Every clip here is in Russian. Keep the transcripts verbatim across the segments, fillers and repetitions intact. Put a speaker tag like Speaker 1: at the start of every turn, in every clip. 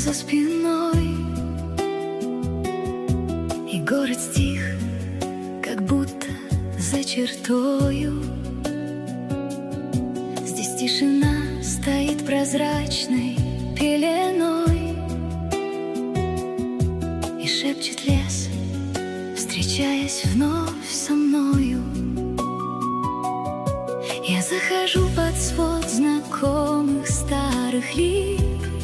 Speaker 1: за спиной, и город стих, как будто за чертою. Здесь тишина стоит прозрачной пеленой, и шепчет лес, встречаясь вновь со мною. Я захожу под свод знакомых старых лип,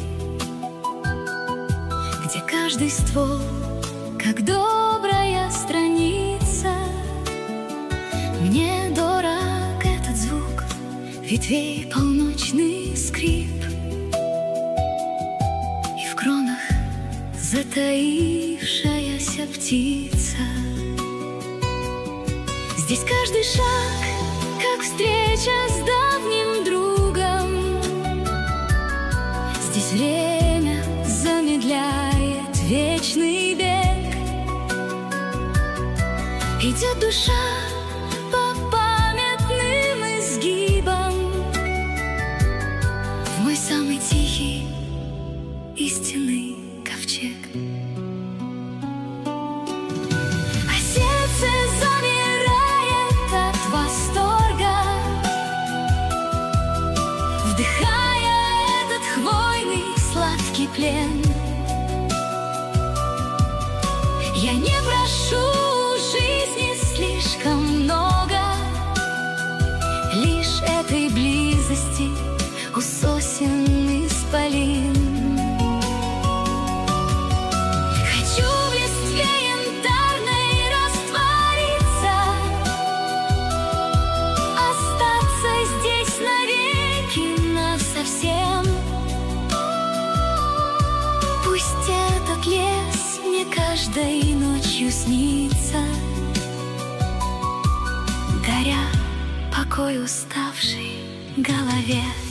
Speaker 1: где каждый ствол, как добрая страница. Мне дорог этот звук ветвей, полночный скрип, и в кронах затаившаяся птица. Здесь каждый шаг, как встреча с давним другом. Здесь время замедляет вечный бег. Идет душа по памятным изгибам в мой самый тихий истинный ковчег. А сердце замирает от восторга, вдыхая этот хвойный сладкий плен. Я не прошу жизни слишком много, лишь этой близости у сосен исполин. Хочу в листве янтарной раствориться, остаться здесь навеки насовсем. Пусть этот лес мне каждой ночью снится, даря покой уставшей голове.